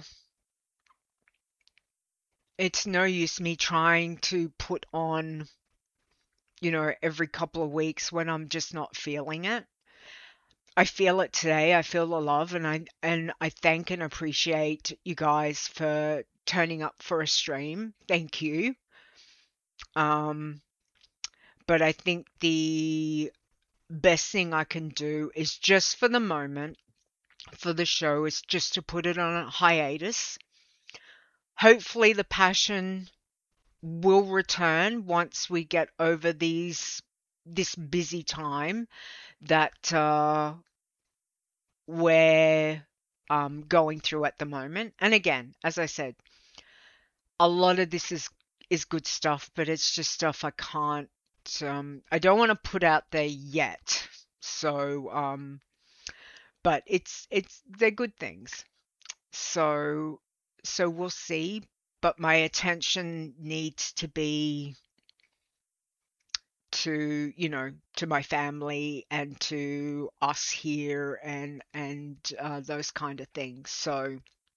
it's no use me trying to put on, you know, every couple of weeks when I'm just not feeling it. I feel it today. I feel the love, and I and I thank and appreciate you guys for turning up for a stream. Thank you. Um, but I think the best thing I can do is just for the moment, for the show, is just to put it on a hiatus. Hopefully the passion will return once we get over these this busy time that uh, we're um, going through at the moment. And again, as I said, a lot of this is is good stuff, but it's just stuff I can't. Um, I don't want to put out there yet. So, um, but it's it's they're good things. So so we'll see. But my attention needs to be to, you know, to my family and to us here and and uh, those kind of things. So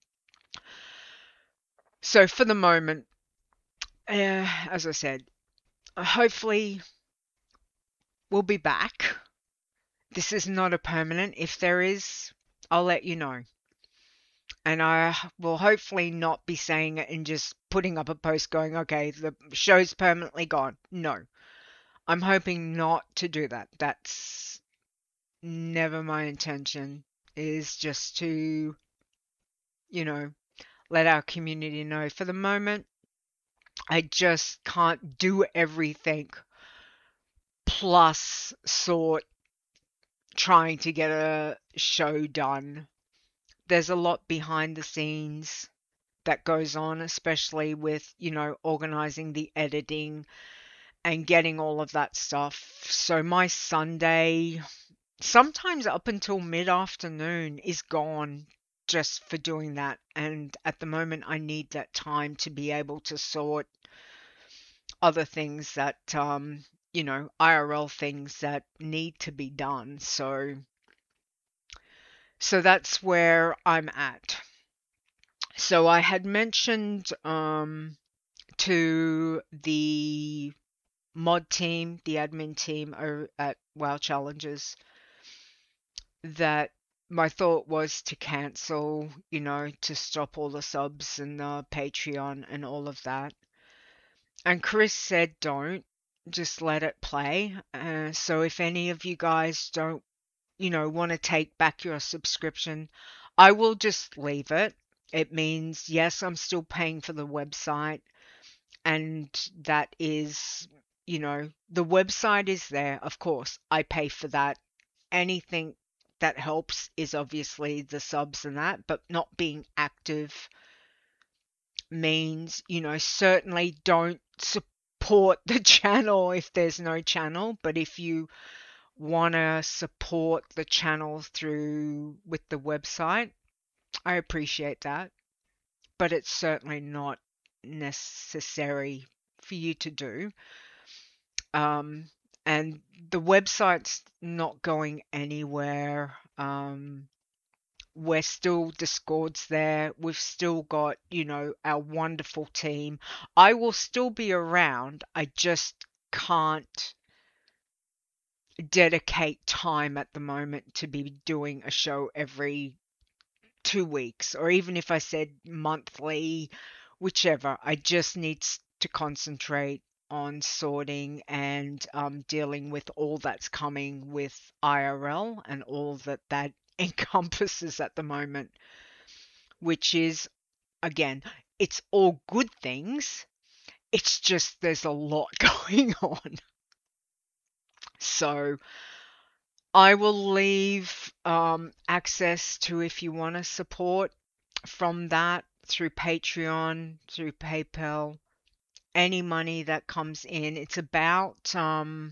so for the moment, uh, as I said, hopefully we'll be back. This is not a permanent. If there is, I'll let you know. And I will hopefully not be saying it and just putting up a post going, okay, the show's permanently gone. No, I'm hoping not to do that. That's never my intention, is just to, you know, let our community know. For the moment, I just can't do everything plus sort trying to get a show done. There's a lot behind the scenes that goes on, especially with, you know, organizing the editing and getting all of that stuff. So my Sunday, sometimes up until mid-afternoon, is gone just for doing that. And at the moment, I need that time to be able to sort other things that, um, you know, I R L things that need to be done. So, so that's where I'm at. So I had mentioned um, to the mod team, the admin team at WoW Challenges, that my thought was to cancel, you know, to stop all the subs and the Patreon and all of that. And Chris said, don't, just let it play. Uh, so if any of you guys don't, you know, want to take back your subscription, I will just leave it. It means, yes, I'm still paying for the website, and that is, you know, the website is there. Of course, I pay for that. Anything that helps is obviously the subs and that, but not being active means, you know, certainly don't support the channel if there's no channel, but if you want to support the channel through with the website, I appreciate that, but it's certainly not necessary for you to do. Um, and the website's not going anywhere. Um, we're still, Discord's there. We've still got, you know, our wonderful team. I will still be around. I just can't dedicate time at the moment to be doing a show every two weeks, or even if I said monthly, whichever. I just need to concentrate on sorting and um, dealing with all that's coming with I R L and all that that encompasses at the moment, which is, again, it's all good things. It's just there's a lot going on. So I will leave um, access to, if you want to support from that, through Patreon, through PayPal, any money that comes in. It's about, um,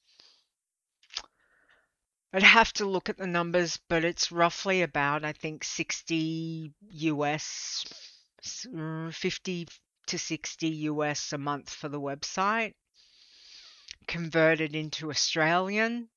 I'd have to look at the numbers, but it's roughly about, I think, sixty U S, fifty to sixty U S a month for the website. Converted into Australian,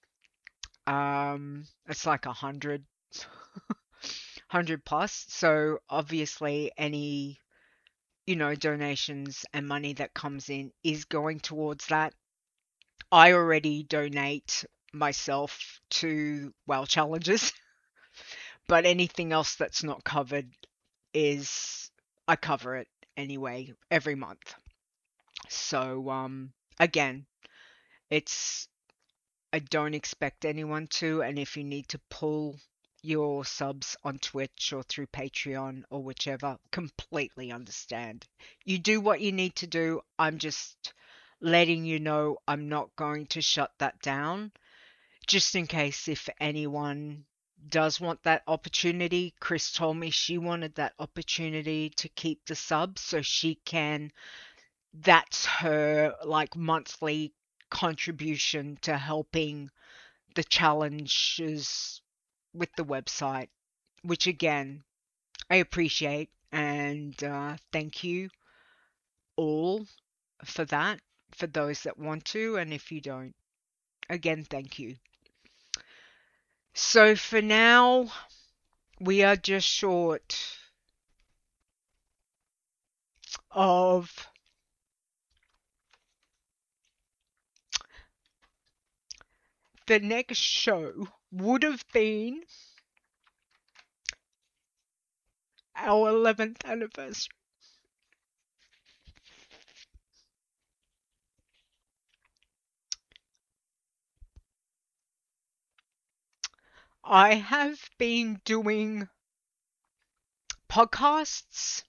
um, it's like a hundred, hundred plus. So obviously any, you know, donations and money that comes in is going towards that. I already donate myself to WoW Challenges, but anything else that's not covered is, I cover it anyway every month. So, um, again, it's, I don't expect anyone to, and if you need to pull your subs on Twitch or through Patreon or whichever, completely understand. You do what you need to do. I'm just letting you know I'm not going to shut that down, just in case if anyone does want that opportunity. Chris told me she wanted that opportunity to keep the subs so she can, that's her like monthly contribution to helping the challenges with the website, which again, I appreciate, and uh, thank you all for that. for those that want to, and if you don't, again, thank you. So for now, we are just short of the next show would have been our eleventh anniversary. I have been doing podcasts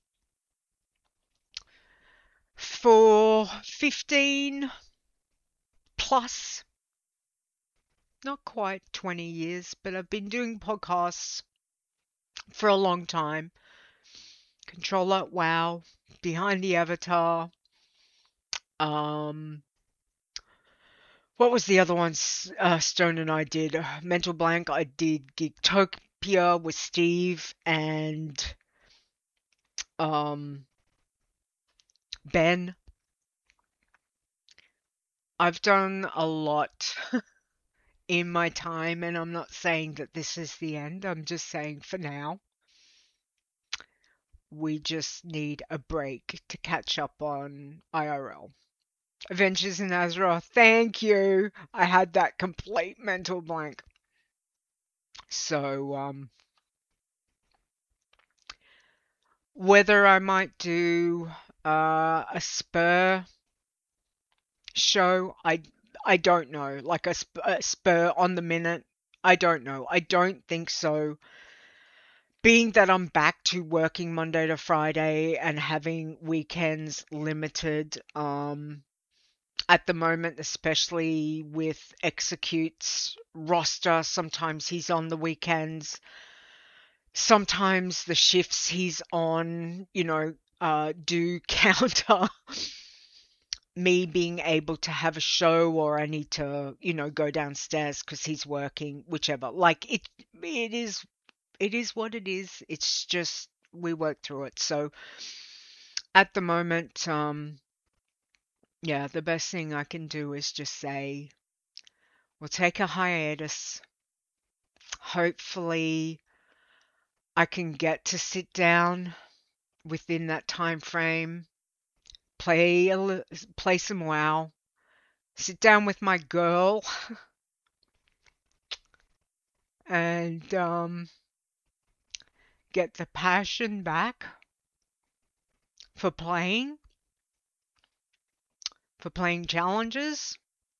for fifteen plus, not quite twenty years, but I've been doing podcasts for a long time. Controller, wow, Behind the Avatar. Um, what was the other one? Uh, Stone and I did uh, Mental Blank. I did Geektopia with Steve and um Ben. I've done a lot in my time, and I'm not saying that this is the end. I'm just saying for now, we just need a break to catch up on I R L. Adventures in Azeroth, thank you. I had that complete mental blank. So, um, whether I might do uh, a spur show, I I don't know. Like a, sp- a spur on the minute, I don't know. I don't think so. Being that I'm back to working Monday to Friday and having weekends limited, um, at the moment, especially with Execute's roster, sometimes he's on the weekends. Sometimes the shifts he's on, you know, uh, do counter me being able to have a show, or I need to, you know, go downstairs because he's working, whichever. Like, it, it is, it is what it is. It's just, we work through it. So, at the moment, um, yeah, the best thing I can do is just say, we'll take a hiatus. Hopefully, I can get to sit down within that time frame, play a, play some WoW, sit down with my girl, and um, get the passion back for playing, for playing challenges,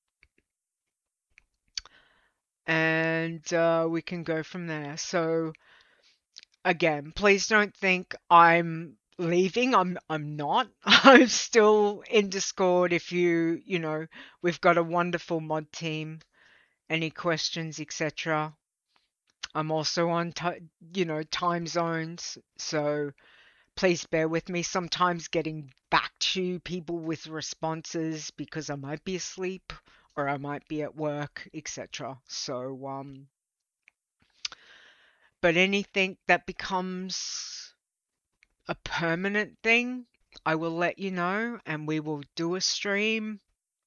and uh, we can go from there. So, again, please don't think I'm leaving. I'm I'm not. I'm still in Discord. If you, you know, we've got a wonderful mod team. Any questions, et cetera. I'm also on, t- you know, time zones, so please bear with me. Sometimes getting back to people with responses because I might be asleep or I might be at work, et cetera. So, um, but anything that becomes a permanent thing, I will let you know, and we will do a stream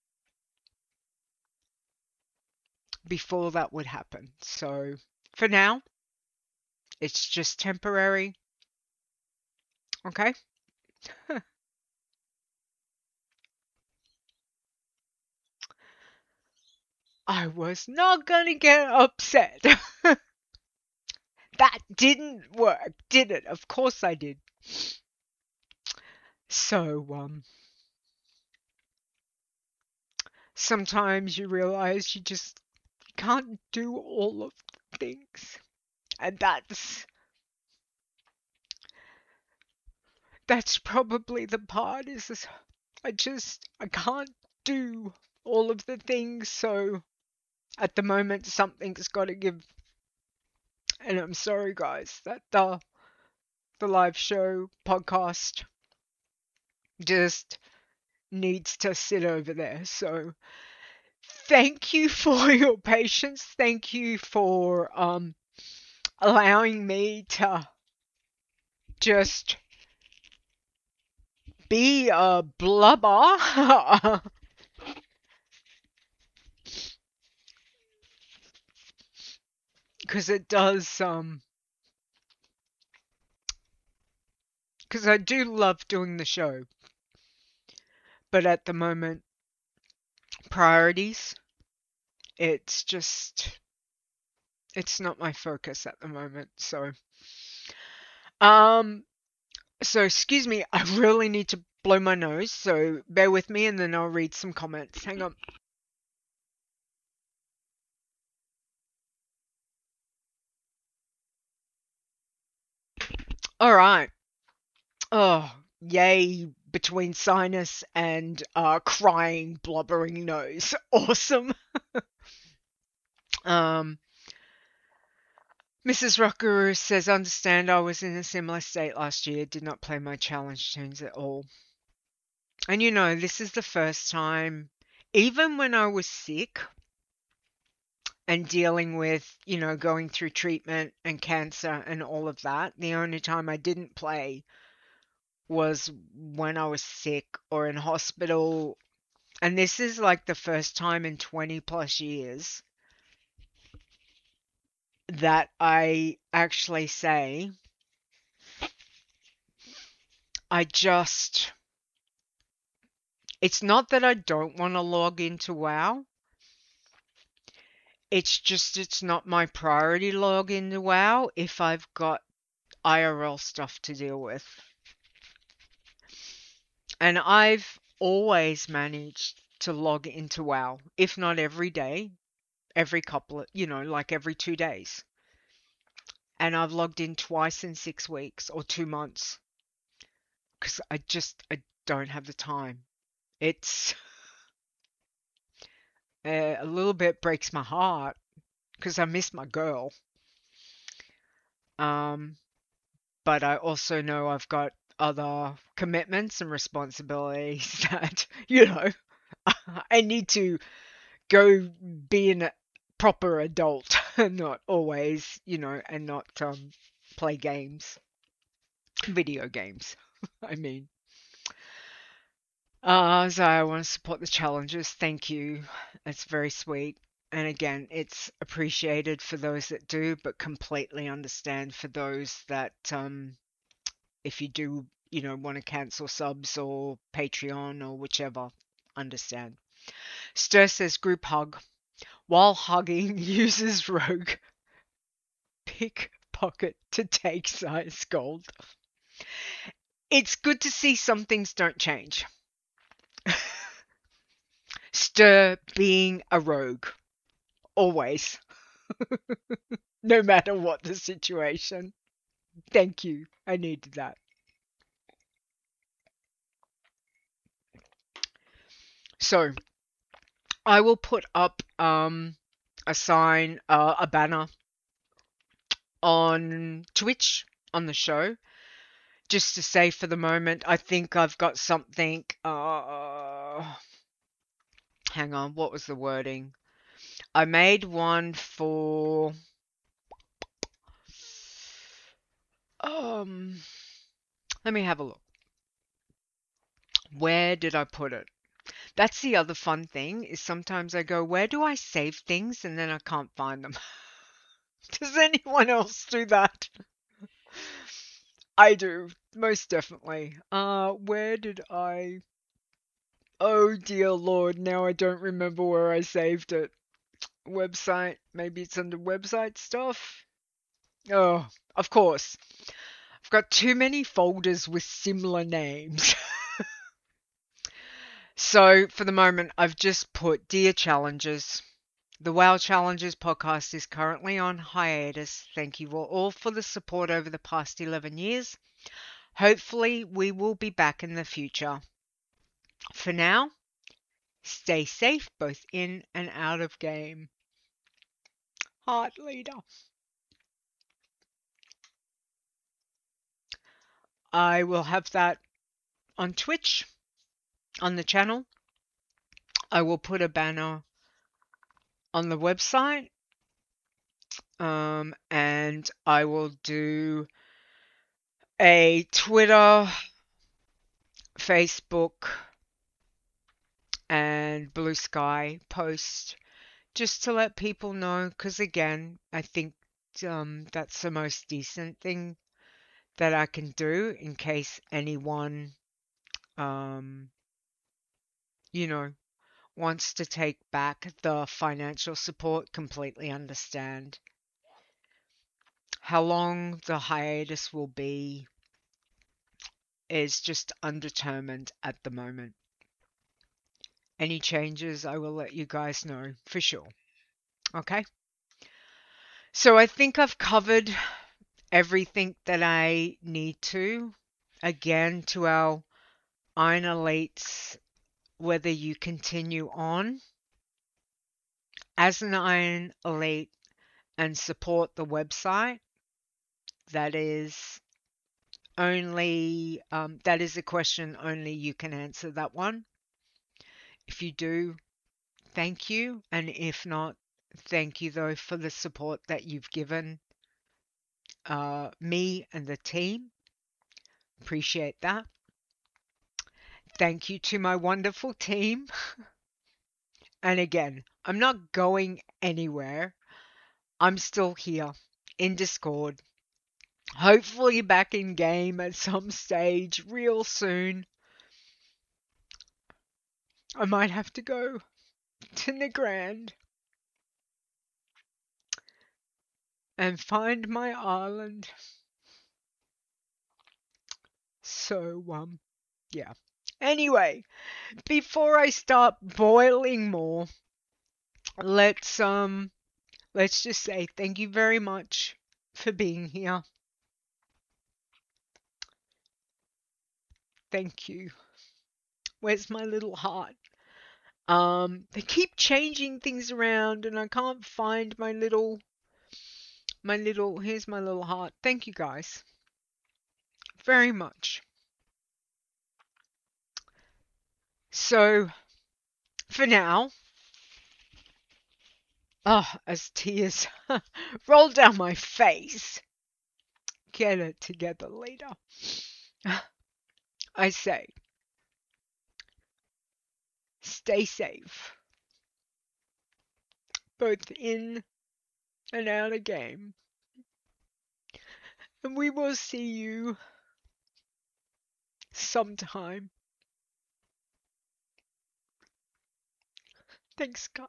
before that would happen. So for now, it's just temporary. Okay? I was not gonna get upset. That didn't work, did it? Of course I did. So, um, sometimes you realize you just can't do all of the things. And that's, that's probably the part is this, I just, I can't do all of the things. So at the moment, something's got to give. And I'm sorry, guys, that the, the live show podcast just needs to sit over there. So thank you for your patience. Thank you for um allowing me to just be a blubber because it does, um, because I do love doing the show, but at the moment, priorities, it's just, it's not my focus at the moment, so, um, so excuse me, I really need to blow my nose, so bear with me and then I'll read some comments. Hang on. All right. Oh, yay, between sinus and uh, crying, blubbering nose. Awesome. um, Missus Rockaroo says, understand I was in a similar state last year, did not play my challenge tunes at all. And you know, this is the first time, even when I was sick and dealing with, you know, going through treatment and cancer and all of that, the only time I didn't play was when I was sick or in hospital. And this is like the first time in twenty plus years that I actually say, I just, it's not that I don't want to log into WoW. It's just, it's not my priority log into WoW if I've got I R L stuff to deal with. And I've always managed to log into WoW, if not every day, every couple of, you know, like every two days. And I've logged in twice in six weeks or two months. Because I just, I don't have the time. It's uh, a little bit breaks my heart because I miss my girl. Um, but I also know I've got other commitments and responsibilities that, you know, I need to go be a proper adult and not always, you know, and not um, play games, video games, I mean. Uh, so I want to support the challenges. Thank you. It's very sweet. And again, it's appreciated for those that do, but completely understand for those that, um, if you do, you know, want to cancel subs or Patreon or whichever, understand. Stir says group hug. While hugging, uses rogue pickpocket to take size gold. It's good to see some things don't change. Stir being a rogue. Always. No matter what the situation. Thank you. I needed that. So, I will put up um, a sign, uh, a banner on Twitch on the show. Just to say for the moment, I think I've got something. Uh, hang on, what was the wording? I made one for. Um, let me have a look. Where did I put it? That's the other fun thing is sometimes I go, where do I save things? And then I can't find them. Does anyone else do that? I do, most definitely. Uh, where did I... Oh dear Lord, now I don't remember where I saved it. Website, maybe it's under website stuff? Oh, of course. I've got too many folders with similar names. So, for the moment, I've just put Dear Challenges. The WoW Challenges podcast is currently on hiatus. Thank you all for the support over the past eleven years. Hopefully, we will be back in the future. For now, stay safe both in and out of game. Heart leader. I will have that on Twitch, on the channel. I will put a banner on the website, um, and I will do a Twitter, Facebook, and Blue Sky post just to let people know, because again, I think um, that's the most decent thing that I can do in case anyone, um, you know, wants to take back the financial support. Completely understand. How long the hiatus will be is just undetermined at the moment. Any changes, I will let you guys know for sure. Okay? So I think I've covered everything that I need to. Again, to our Iron Elites, whether you continue on as an Iron Elite and support the website, that is only um, that is a question only you can answer that one. If you do, thank you, and if not, thank you though for the support that you've given uh, me and the team. Appreciate that. Thank you to my wonderful team. And again, I'm not going anywhere. I'm still here in Discord. Hopefully back in game at some stage real soon. I might have to go to Nagrand and find my island. So, um, yeah. Anyway, before I start boiling more, let's, um, let's just say thank you very much for being here. Thank you. Where's my little heart? Um, they keep changing things around and I can't find my little, my little, here's my little heart. Thank you guys very much. So, for now, oh, as tears roll down my face, get it together later, I say, stay safe, both in and out of game, and we will see you sometime. Thanks, guys.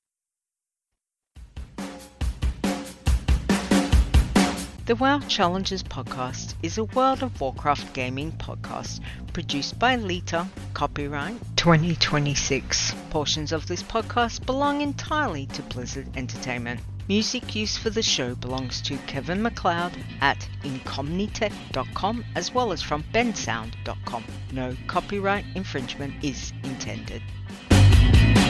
The WoW Challenges podcast is a World of Warcraft gaming podcast produced by Lita, copyright twenty twenty-six. Portions of this podcast belong entirely to Blizzard Entertainment. Music used for the show belongs to Kevin MacLeod at incomnitech dot com as well as from bensound dot com. No copyright infringement is intended.